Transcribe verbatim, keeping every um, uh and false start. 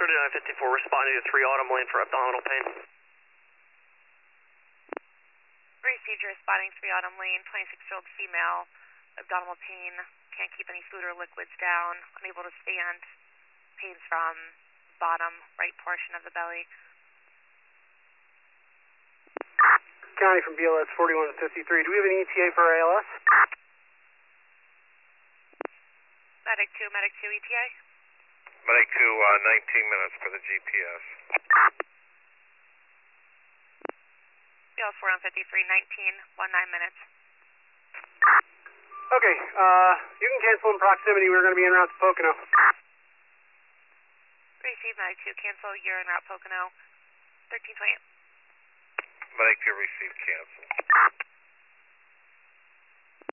thirty-nine fifty-four, responding to three Autumn Lane for abdominal pain. Received, responding three Autumn Lane, twenty-six-year-old female, abdominal pain, can't keep any food or liquids down, unable to stand, pains from bottom right portion of the belly. County from B L S forty-one fifty-three. Do we have an E T A for A L S? Medic two, Medic two, E T A. Medic two, uh, nineteen minutes for the G P S. B L S forty-one fifty-three, nineteen, nineteen minutes. Okay, uh, you can cancel in proximity. We're going to be en route to Pocono. Receive, Medic two, cancel, you're en route Pocono, thirteen twenty. Medic two, receive, cancel.